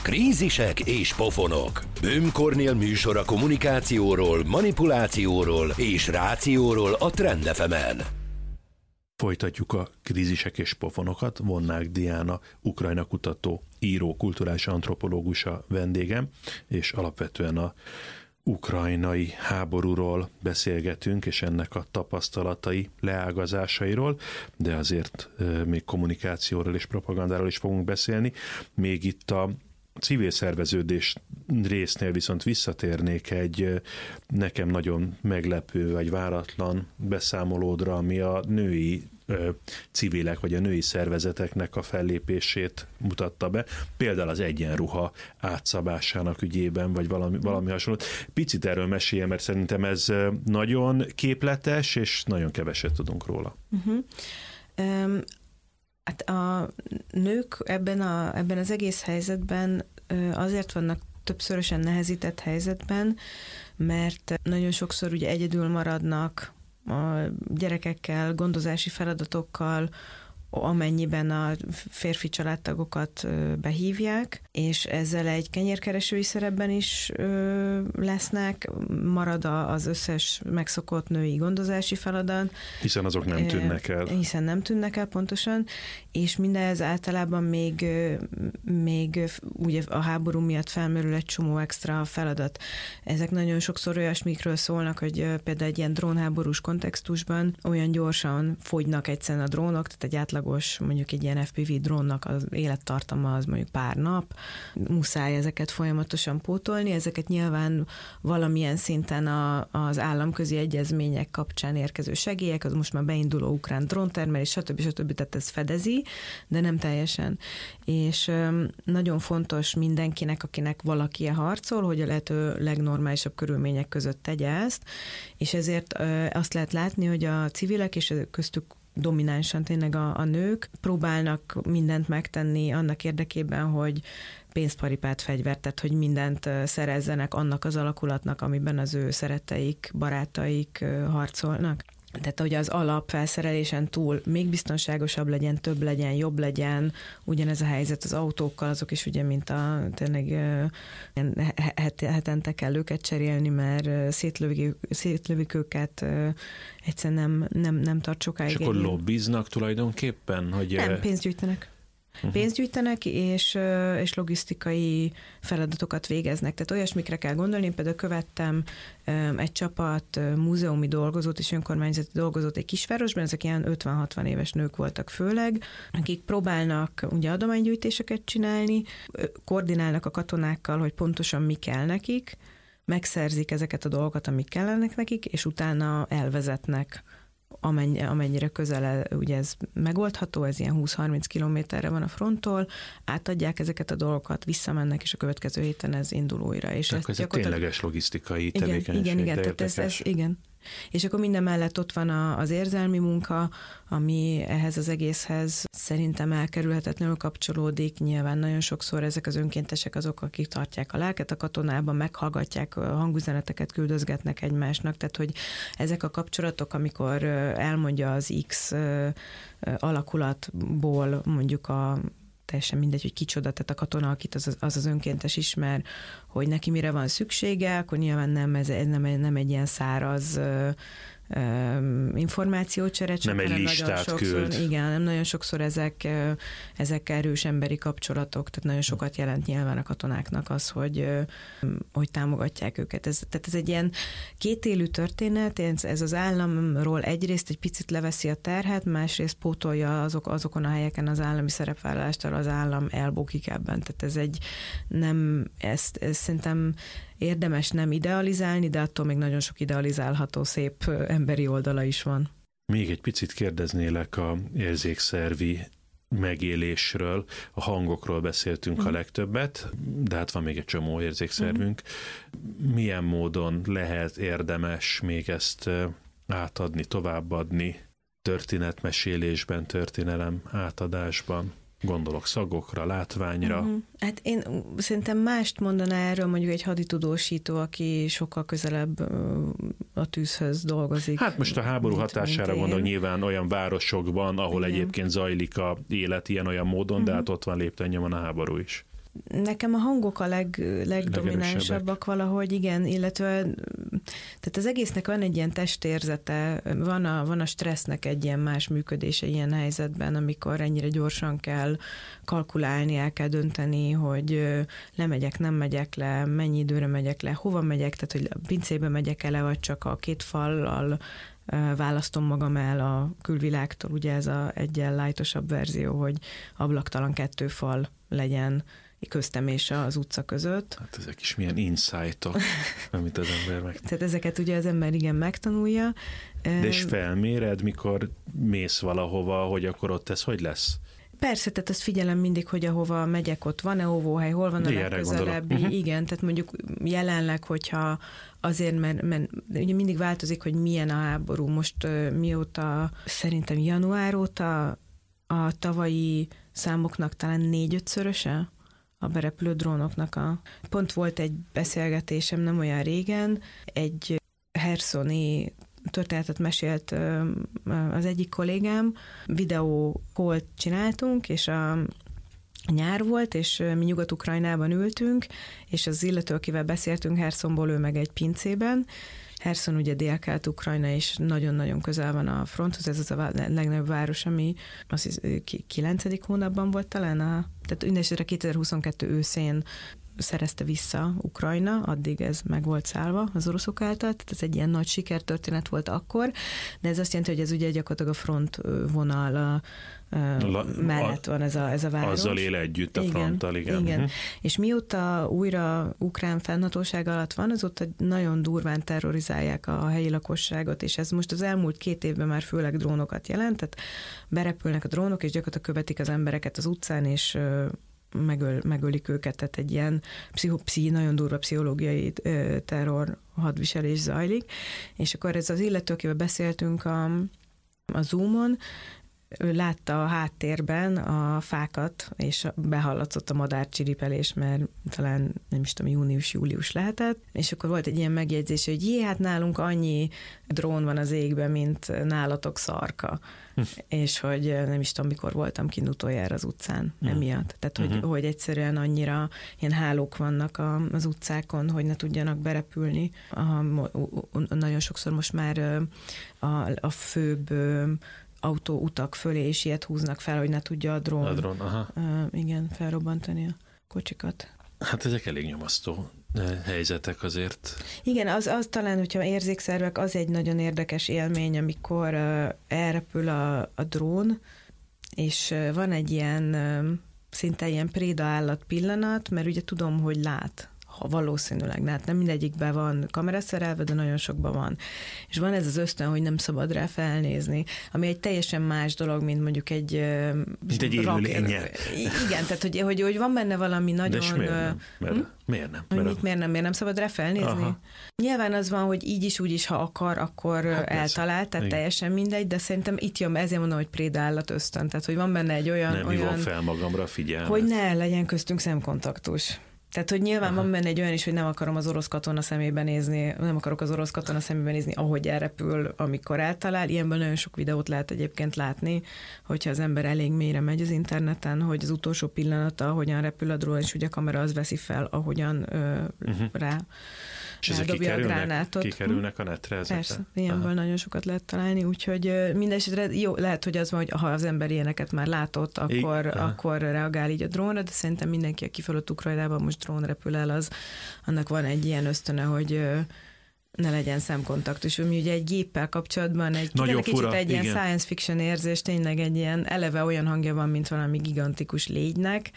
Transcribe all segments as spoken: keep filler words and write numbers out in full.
Krízisek és pofonok. Böhm Kornél műsora kommunikációról, manipulációról és rációról a Trend ef emen. Folytatjuk a krízisek és pofonokat. Vonnák Diana, Ukrajna kutató, író, kulturális antropológusa vendégem, és alapvetően a ukrajnai háborúról beszélgetünk, és ennek a tapasztalatai, leágazásairól, de azért még kommunikációról és propagandáról is fogunk beszélni. Még itt a civil szerveződés résznél viszont visszatérnék egy nekem nagyon meglepő vagy váratlan beszámolódra, ami a női ö, civilek vagy a női szervezeteknek a fellépését mutatta be, például az egyenruha átszabásának ügyében, vagy valami, valami hasonló. Picit erről meséljen, mert szerintem ez nagyon képletes, és nagyon keveset tudunk róla. Uh-huh. Um... Hát a nők ebben, a, ebben az egész helyzetben azért vannak többszörösen nehezített helyzetben, mert nagyon sokszor ugye egyedül maradnak a gyerekekkel, gondozási feladatokkal, amennyiben a férfi családtagokat behívják, és ezzel egy kenyérkeresői szerepben is lesznek, marad az összes megszokott női gondozási feladat. Hiszen azok nem tűnnek el. Hiszen nem tűnnek el, pontosan, és mindez általában még, még ugye a háború miatt felmerül egy csomó extra feladat. Ezek nagyon sokszor olyasmikről szólnak, hogy például egy ilyen drónháborús kontextusban olyan gyorsan fogynak egyszerűen a drónok, tehát egy átlag mondjuk egy ilyen ef pé vé drónnak az élettartama az mondjuk pár nap, muszáj ezeket folyamatosan pótolni, ezeket nyilván valamilyen szinten a, az államközi egyezmények kapcsán érkező segélyek, az most már beinduló ukrán dróntermelés, stb. stb. Tehát ez fedezi, de nem teljesen. És nagyon fontos mindenkinek, akinek valaki harcol, hogy a lehető legnormálisabb körülmények között tegye ezt, és ezért azt lehet látni, hogy a civilek és köztük dominánsan tényleg a, a nők próbálnak mindent megtenni annak érdekében, hogy pénzparipát, fegyvert, tehát hogy mindent szerezzenek annak az alakulatnak, amiben az ő szeretteik, barátaik harcolnak. Tehát, hogy az alapfelszerelésen túl még biztonságosabb legyen, több legyen, jobb legyen, ugyanez a helyzet az autókkal, azok is ugye, mint a tényleg het, hetente kell őket cserélni, mert szétlövik, szétlövik őket, egyszerűen nem, nem, nem tart sokáig. És akkor lobbiznak tulajdonképpen? Hogy nem, pénzt gyűjtenek. Uh-huh. Pénzt gyűjtenek, és, és logisztikai feladatokat végeznek. Tehát olyasmikre kell gondolni. Én például követtem egy csapat múzeumi dolgozót és önkormányzati dolgozót egy kisvárosban, ezek ilyen ötven-hatvan éves nők voltak főleg, akik próbálnak ugye adománygyűjtéseket csinálni, koordinálnak a katonákkal, hogy pontosan mi kell nekik, megszerzik ezeket a dolgokat, amik kellenek nekik, és utána elvezetnek, Amennyi, amennyire közel ugye ez megoldható, ez ilyen húsz-harminc kilométerre van a fronttól, átadják ezeket a dolgokat, visszamennek, és a következő héten ez indul újra. És ez gyakorlatilag... tényleges logisztikai tevékenység. Igen, igen, igen, ez, ez, igen. És akkor minden mellett ott van a, az érzelmi munka, ami ehhez az egészhez szerintem elkerülhetetlenül kapcsolódik. Nyilván nagyon sokszor ezek az önkéntesek azok, akik tartják a lelket a katonában, meghallgatják, hangüzeneteket küldözgetnek egymásnak, tehát hogy ezek a kapcsolatok, amikor elmondja az X alakulatból mondjuk a teljesen mindegy, hogy kicsoda, tehát a katona, akit az az, az önkéntes ismer, hogy neki mire van szüksége, akkor nyilván nem, ez, ez nem, nem egy ilyen száraz uh, um, információcsere, csak nem egy listát sokszor, küld. Igen, nem nagyon sokszor ezek, uh, ezek erős emberi kapcsolatok, tehát nagyon sokat jelent nyilván a katonáknak az, hogy, uh, hogy támogatják őket. Ez, tehát ez egy ilyen kétélű történet, ez az államról egyrészt egy picit leveszi a terhet, másrészt pótolja azok, azokon a helyeken az állami szerepvállalástól, az állam elbukik ebben. Tehát ez egy nem, ezt, ezt szerintem érdemes nem idealizálni, de attól még nagyon sok idealizálható szép emberi oldala is van. Még egy picit kérdeznélek a érzékszervi megélésről, a hangokról beszéltünk mm. a legtöbbet, de hát van még egy csomó érzékszervünk. Mm. Milyen módon lehet, érdemes még ezt átadni, továbbadni történetmesélésben, történelem átadásban? Gondolok szagokra, látványra. Uh-huh. Hát én szerintem mást mondaná erről mondjuk egy haditudósító, aki sokkal közelebb a tűzhöz dolgozik. Hát most a háború mint, hatására mint gondolok, nyilván olyan városokban, ahol igen. egyébként zajlik a élet ilyen-olyan módon, uh-huh. de hát ott van lépten nyomon a háború is. Nekem a hangok a leg, legdominánsabbak valahogy, igen, illetve tehát az egésznek van egy ilyen testérzete, van a, van a stressznek egy ilyen más működése ilyen helyzetben, amikor ennyire gyorsan kell kalkulálni, el kell dönteni, hogy lemegyek, nem megyek le, mennyi időre megyek le, hova megyek, tehát hogy a pincébe megyek el, vagy csak a két fallal választom magam el a külvilágtól, ugye ez a egyen lájtosabb verzió, hogy ablaktalan kettő fal legyen köztem és az utca között. Hát ezek is milyen insight-ok, amit az ember meg... Tehát ezeket ugye az ember igen megtanulja. De és felméred, mikor mész valahova, hogy akkor ott ez hogy lesz? Persze, tehát azt figyelem mindig, hogy ahova megyek, ott van-e óvóhely, hol van a legközelebbi. Uh-huh. Igen, tehát mondjuk jelenleg, hogyha azért, mert, mert ugye mindig változik, hogy milyen a háború. Most uh, mióta, szerintem január óta a tavalyi számoknak talán négy-ötszöröse a berepülő drónoknak. A... Pont volt egy beszélgetésem nem olyan régen, egy herszoni történetet mesélt az egyik kollégám, videó call csináltunk, és a nyár volt, és mi Nyugat-Ukrajnában ültünk, és az illető, akivel beszéltünk Herszonból, ő meg egy pincében. Herszon ugye Dél-Kelet-Ukrajna, és nagyon-nagyon közel van a fronthoz, ez az a legnagyobb város, ami azt hiszem, kilencedik hónapban volt talán, a, tehát mindesetre kétezer-huszonkettő őszén szerezte vissza Ukrajna, addig ez meg volt szállva az oroszok által, tehát ez egy ilyen nagy sikertörténet volt akkor, de ez azt jelenti, hogy ez ugye gyakorlatilag a front vonal a, a, mellett van ez a, ez a város. Azzal él együtt a igen, fronttal, igen. igen. Uh-huh. És mióta újra ukrán fennhatóság alatt van, azóta nagyon durván terrorizálják a helyi lakosságot, és ez most az elmúlt két évben már főleg drónokat jelent, tehát berepülnek a drónok, és gyakorlatilag követik az embereket az utcán, és Megöl, megölik őket, tehát egy ilyen pszicho, pszichi, nagyon durva pszichológiai ö, terror hadviselés zajlik, és akkor ez az illető, akivel beszéltünk a, a Zoomon, ő látta a háttérben a fákat, és behallatszott a madárcsiripelés, mert talán nem is tudom, június-július lehetett, és akkor volt egy ilyen megjegyzés, hogy jé, hát nálunk annyi drón van az égben, mint nálatok szarka. Hm. És hogy nem is tudom, mikor voltam kint utoljára az utcán hm. emiatt. Tehát, hogy, uh-huh. hogy egyszerűen annyira ilyen hálók vannak a, az utcákon, hogy ne tudjanak berepülni. A, nagyon sokszor most már a, a főbb autóutak fölé is ilyet húznak fel, hogy ne tudja a drón, a drón aha. Uh, igen, felrobbantani a kocsikat. Hát ezek elég nyomasztó helyzetek azért. Igen, az, az talán, hogyha érzékszervek, az egy nagyon érdekes élmény, amikor uh, elrepül a, a drón, és uh, van egy ilyen uh, szinte ilyen préda állat pillanat, mert ugye tudom, hogy lát. Ha valószínűleg, hát nem mindegyikben van kamera szerelve, de nagyon sokban van. És van ez az ösztön, hogy nem szabad rá felnézni, ami egy teljesen más dolog, mint mondjuk egy... Mint egy élőlénye. Igen, tehát hogy, hogy, hogy van benne valami nagyon... De miért nem? Mert, hm? Miért nem? Mert mit, miért nem? Miért nem szabad rá felnézni? Aha. Nyilván az van, hogy így is, úgy is, ha akar, akkor hát eltalál, tehát igen. Teljesen mindegy, de szerintem itt jön, ezért mondom, hogy préda állat ösztön, tehát hogy van benne egy olyan... Nem olyan, hívom fel magamra figyelmet. Hogy ne legyen köztünk szemkontaktus. Tehát, hogy nyilván aha. van benne egy olyan is, hogy nem akarom az orosz katona szemébe nézni, nem akarok az orosz katona szemébe nézni, ahogy elrepül, amikor eltalál. Ilyenből nagyon sok videót lehet egyébként látni, hogyha az ember elég mélyre megy az interneten, hogy az utolsó pillanata, ahogyan repül a drón, és ugye a kamera az veszi fel, ahogyan ö, uh-huh. rá és ezek kikerülnek, kikerülnek a netre ezekre? Persze, ilyenből aha. nagyon sokat lehet találni, úgyhogy mindesetre jó, lehet, hogy az van, hogy ha az ember ilyeneket már látott, akkor, akkor reagál így a drónra, de szerintem mindenki, aki fölött Ukrajnában most drón repül el, az, annak van egy ilyen ösztöne, hogy ne legyen szemkontaktus. Mi ugye egy géppel kapcsolatban egy nagyon kicsit fura, egy igen. ilyen science fiction érzés, tényleg egy ilyen eleve olyan hangja van, mint valami gigantikus légynek.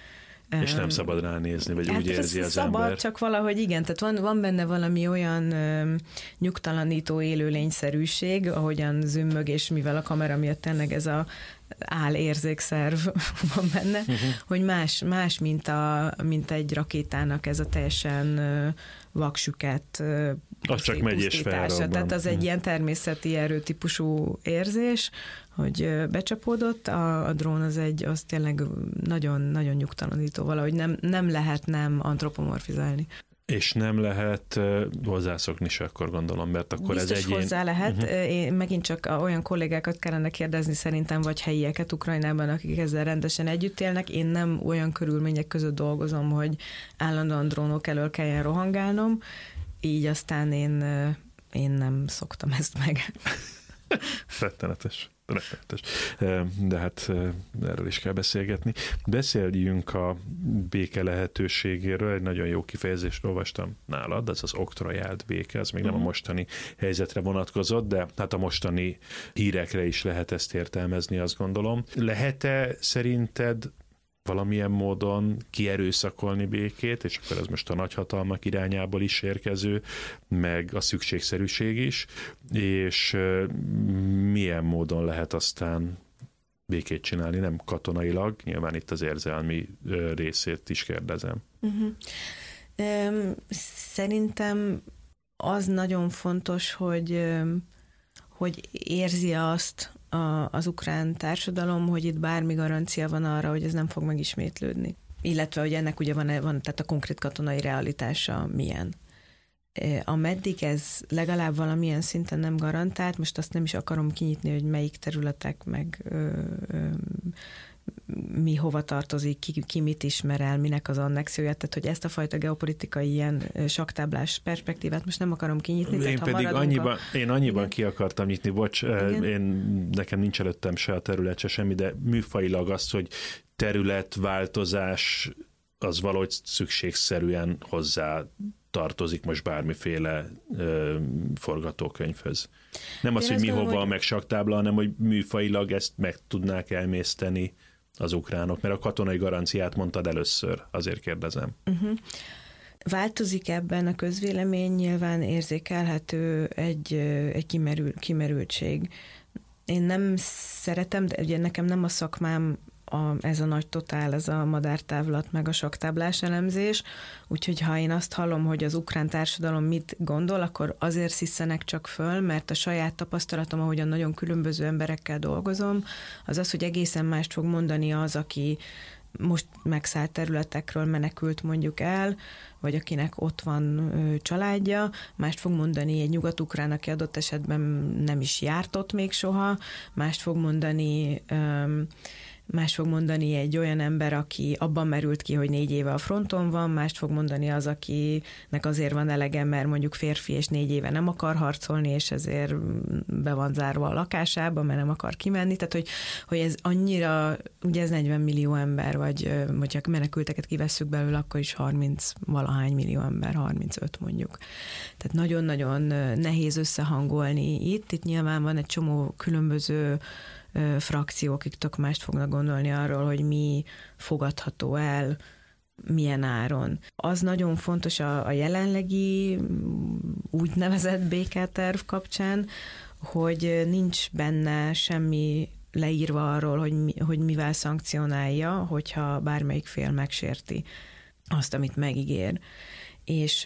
És nem szabad ránézni, vagy hát úgy érzi az szabad, ember. Csak valahogy igen, tehát van, van benne valami olyan ö, nyugtalanító élőlényszerűség, ahogyan zümmög, és mivel a kamera miatt tényleg ez a álérzékszerv van benne, uh-huh. hogy más, más mint, a, mint egy rakétának ez a teljesen ö, vaksüket ö, az csak megy és felrobban. Tehát az egy ilyen természeti erőtípusú érzés, hogy becsapódott, a, a drón az egy, az tényleg nagyon, nagyon nyugtalanító valahogy nem, nem lehet nem antropomorfizálni. És nem lehet uh, hozzászokni se, akkor gondolom, mert akkor biztos ez egyén... hozzá lehet. Uh-huh. Én megint csak olyan kollégákat kellene kérdezni szerintem, vagy helyieket Ukrajnában, akik ezzel rendesen együtt élnek. Én nem olyan körülmények között dolgozom, hogy állandóan drónok elől kelljen rohangálnom, így aztán én, én nem szoktam ezt meg. Rettenetes. Rettenetes. De hát erről is kell beszélgetni. Beszéljünk a béke lehetőségéről. Egy nagyon jó kifejezést olvastam nálad, ez az oktrojált béke, ez még uh-huh. nem a mostani helyzetre vonatkozott, de hát a mostani hírekre is lehet ezt értelmezni, azt gondolom. Lehet-e szerinted valamilyen módon kierőszakolni békét, és akkor ez most a nagyhatalmak irányából is érkező, meg a szükségszerűség is, és milyen módon lehet aztán békét csinálni, nem katonailag, nyilván itt az érzelmi részét is kérdezem. Uh-huh. Um, szerintem az nagyon fontos, hogy, hogy érzi azt a, az ukrán társadalom, hogy itt bármi garancia van arra, hogy ez nem fog megismétlődni. Illetve, hogy ennek ugye van, van tehát a konkrét katonai realitása milyen. Ameddig ez legalább valamilyen szinten nem garantált, most azt nem is akarom kinyitni, hogy melyik területek, meg ö, ö, mi hova tartozik, ki, ki mit ismer el, minek az annexiója, tehát hogy ezt a fajta geopolitikai ilyen saktáblás perspektívát most nem akarom kinyitni. Én tehát, pedig annyiban, a... én annyiban igen. ki akartam nyitni, bocs, igen. én, nekem nincs előttem se a terület, se semmi, de műfajilag azt, hogy területváltozás az valahogy szükségszerűen hozzá tartozik most bármiféle ö, forgatókönyvhöz. Nem az, én hogy mi hova, hogy... meg saktábla, hanem hogy műfajilag ezt meg tudnák elmészteni az ukránok, mert a katonai garanciát mondtad először, azért kérdezem. Uh-huh. Változik ebben a közvélemény, nyilván érzékelhető egy, egy kimerül, kimerültség. Én nem szeretem, de ugye nekem nem a szakmám A, ez a nagy totál, ez a madártávlat, meg a saktáblás elemzés, úgyhogy ha én azt hallom, hogy az ukrán társadalom mit gondol, akkor azért sziszenek csak föl, mert a saját tapasztalatom, ahogyan nagyon különböző emberekkel dolgozom, az az, hogy egészen mást fog mondani az, aki most megszállt területekről menekült mondjuk el, vagy akinek ott van ö, családja, mást fog mondani egy nyugat-ukrán, aki adott esetben nem is járt ott még soha, mást fog mondani ö, Más fog mondani egy olyan ember, aki abban merült ki, hogy négy éve a fronton van, mást fog mondani az, akinek azért van elege, mert mondjuk férfi és négy éve nem akar harcolni, és ezért be van zárva a lakásába, mert nem akar kimenni. Tehát, hogy, hogy ez annyira, ugye ez negyven millió ember, vagy hogyha menekülteket kivesszük belőle, akkor is harminc valahány millió ember, harmincöt mondjuk. Tehát nagyon-nagyon nehéz összehangolni itt. Itt nyilván van egy csomó különböző frakciók, akik tök mást fognak gondolni arról, hogy mi fogadható el, milyen áron. Az nagyon fontos a, a jelenlegi úgynevezett béketerv kapcsán, hogy nincs benne semmi leírva arról, hogy, mi, hogy mivel szankcionálja, hogyha bármelyik fél megsérti azt, amit megígér. És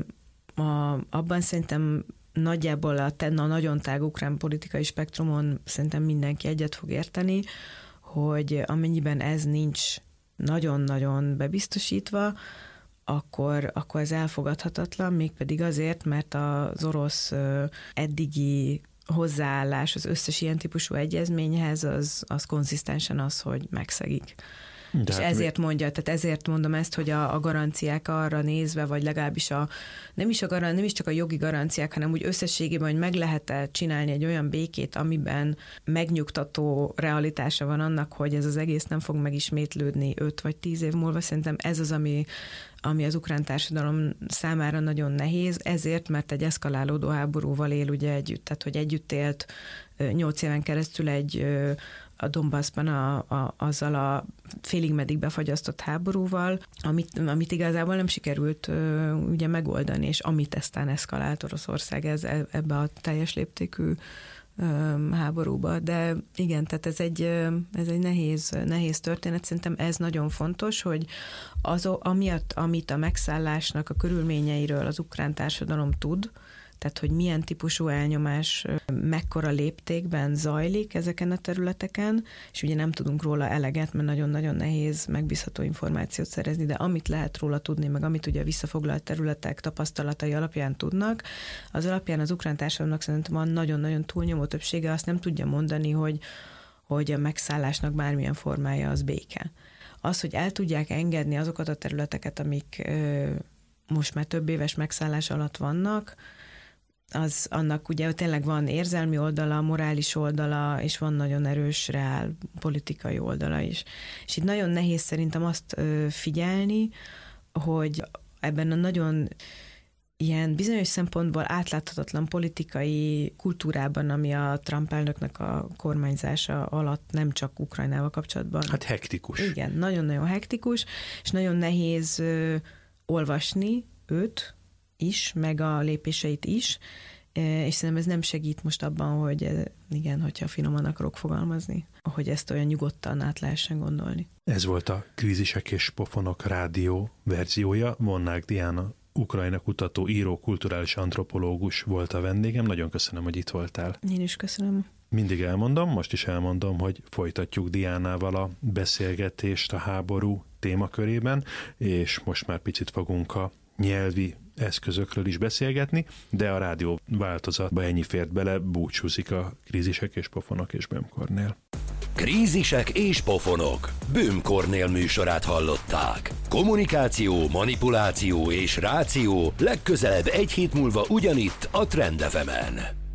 a, abban szerintem nagyjából a, a nagyon tág ukrán politikai spektrumon szerintem mindenki egyet fog érteni, hogy amennyiben ez nincs nagyon-nagyon bebiztosítva, akkor, akkor ez elfogadhatatlan, mégpedig azért, mert az orosz eddigi hozzáállás az összes ilyen típusú egyezményhez, az, az konzisztensen az, hogy megszegik. De és hát ezért mi... mondja, tehát ezért mondom ezt, hogy a, a garanciák arra nézve, vagy legalábbis a, nem is, a garan, nem is csak a jogi garanciák, hanem úgy összességében, hogy meg lehet-e csinálni egy olyan békét, amiben megnyugtató realitása van annak, hogy ez az egész nem fog megismétlődni öt vagy tíz év múlva. Szerintem ez az, ami, ami az ukrán társadalom számára nagyon nehéz, ezért, mert egy eszkalálódó háborúval él ugye együtt, tehát hogy együtt élt nyolc éven keresztül egy a Donbassban a, a, azzal a félig meddig befagyasztott háborúval, amit, amit igazából nem sikerült ö, ugye megoldani, és amit aztán eszkalált Oroszország ez, ebbe a teljes léptékű ö, háborúba. De igen, tehát ez egy, ez egy nehéz, nehéz történet. Szerintem ez nagyon fontos, hogy az, amiatt, amit a megszállásnak a körülményeiről az ukrán társadalom tud, tehát hogy milyen típusú elnyomás mekkora léptékben zajlik ezeken a területeken, és ugye nem tudunk róla eleget, mert nagyon-nagyon nehéz megbízható információt szerezni, de amit lehet róla tudni, meg amit ugye a visszafoglalt területek tapasztalatai alapján tudnak, az alapján az ukrán társadalomnak szerintem van nagyon-nagyon túlnyomó többsége azt nem tudja mondani, hogy, hogy a megszállásnak bármilyen formája az béke. Az, hogy el tudják engedni azokat a területeket, amik ö, most már több éves megszállás alatt vannak, az annak ugye tényleg van érzelmi oldala, morális oldala, és van nagyon erős reál politikai oldala is. És itt nagyon nehéz szerintem azt ö, figyelni, hogy ebben a nagyon ilyen bizonyos szempontból átláthatatlan politikai kultúrában, ami a Trump elnöknek a kormányzása alatt nem csak Ukrajnával kapcsolatban. Hát hektikus. Igen, nagyon-nagyon hektikus, és nagyon nehéz ö, olvasni őt is, meg a lépéseit is, és szerintem ez nem segít most abban, hogy igen, hogyha finoman akarok fogalmazni, hogy ezt olyan nyugodtan át lehessen gondolni. Ez volt a Krízisek és Pofonok rádió verziója. Vonnák Diana, Ukrajna kutató, író, kulturális antropológus volt a vendégem. Nagyon köszönöm, hogy itt voltál. Én is köszönöm. Mindig elmondom, most is elmondom, hogy folytatjuk Diánával a beszélgetést a háború témakörében, és most már picit fogunk a nyelvi eszközökről is beszélgetni, de a rádió változatba ennyi fért bele, búcsúzik a Krízisek és Pofonok és Böhm Kornél. Krízisek és pofonok. Böhm Kornél műsorát hallották. Kommunikáció, manipuláció és ráció legközelebb egy hét múlva ugyanitt a Trend ef emen.